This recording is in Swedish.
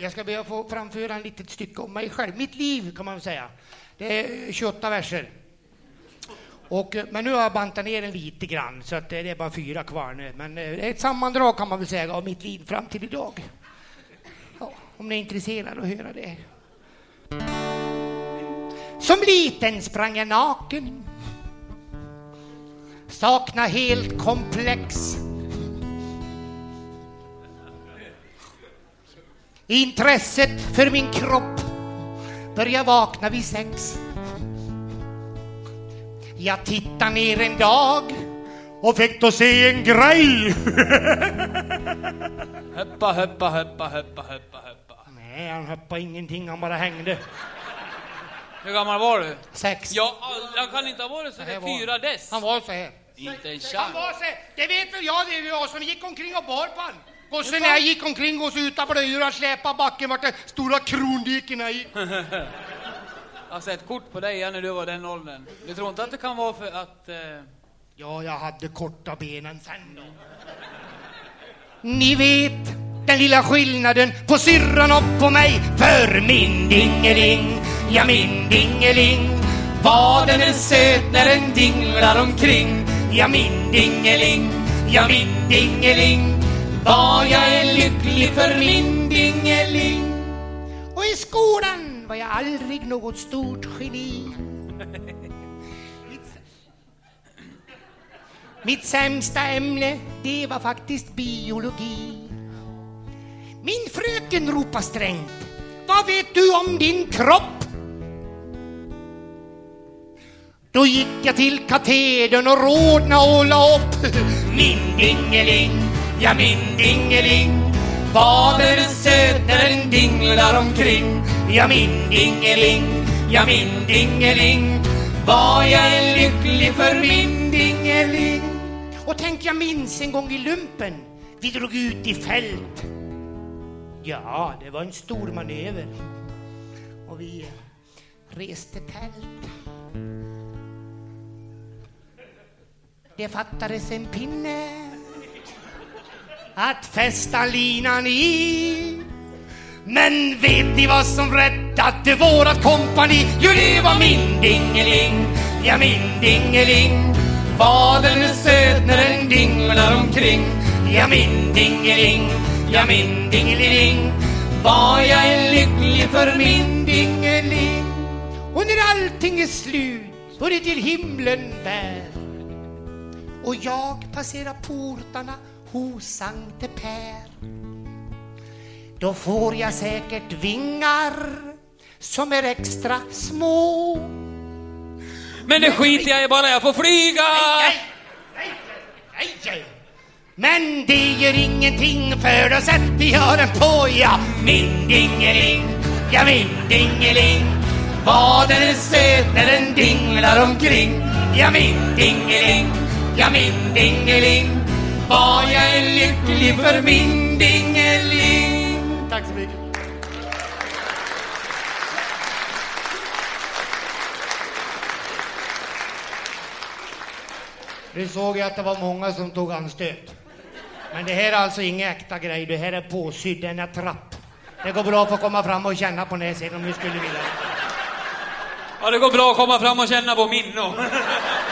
Jag ska be att få framföra en litet stycke om mig själv. Mitt liv kan man säga. Det är 28 verser. Men nu har jag bantat ner den lite grann så att det är bara 4 kvar nu. Men det är ett sammandrag kan man väl säga av mitt liv fram till idag. Ja, om ni är intresserade att höra det. Som liten sprang jag naken. Sakna helt komplex. Intresset för min kropp börjar vakna vid 6. Jag tittar ner en dag och fick då se en grej. Höppa. Nej, han höppade ingenting, han bara hängde. Hur gammal var du? 6. Ja, jag kan inte ha varit så här 4 dess. Han var så här. Inte en chans. Han var så här. Det vet väl jag, det är jag som gick omkring och bar på han. Och sen när jag gick omkring och så utan blöjor och släpa backen vart det stora krondikena i. Jag har sett kort på dig när du var den åldern. Du tror inte att det kan vara för att... Ja, jag hade korta benen sen då. Ni vet den lilla skillnaden på syrran och på mig. För min dingeling, ja min dingeling, var den är söt när den dinglar omkring. Ja min dingeling, ja min dingeling, var jag är lycklig för min dingeling. Och i skolan var jag aldrig något stort geni. Mitt sämsta ämne, det var faktiskt biologi. Min fröken ropar strängt: vad vet du om din kropp? Då gick jag till katedern och rodna och la upp. Min dingeling, ja min dingeling, var den söt när den dinglar omkring. Ja min dingeling, ja min dingeling, var jag är lycklig för min dingeling. Och tänk, jag minns en gång i lumpen, vi drog ut i fält. Ja, det var en stor manöver. Och vi reste tält. Det fattades en pinne att fästa linan i. Men vet ni vad som räddade vårat kompani? Jo, det var min dingeling, ja min dingeling, var den är söt när den dinglar omkring. Ja min dingeling, ja min dingeling, var jag är lycklig för min dingeling. Och när allting är slut och det till himlen bär och jag passerar portarna hos Sankte Per, då får jag säkert vingar som är extra små. Men det skiter jag i, bara jag får flyga. Nej. Men det gör ingenting, för då sätter jag den på. Ja min dingeling, ja min dingeling, var den är söt när den dinglar omkring. Ja min dingeling, ja min dingeling, var jag är lycklig för min dingeling. Tack så mycket. Nu såg jag att det var många som tog anstöt. Men det här är alltså ingen äkta grej, det här är påsydd, en trapp. Det går bra att få komma fram och känna på näsen om ni skulle vilja. Ja, det går bra att komma fram och känna på min.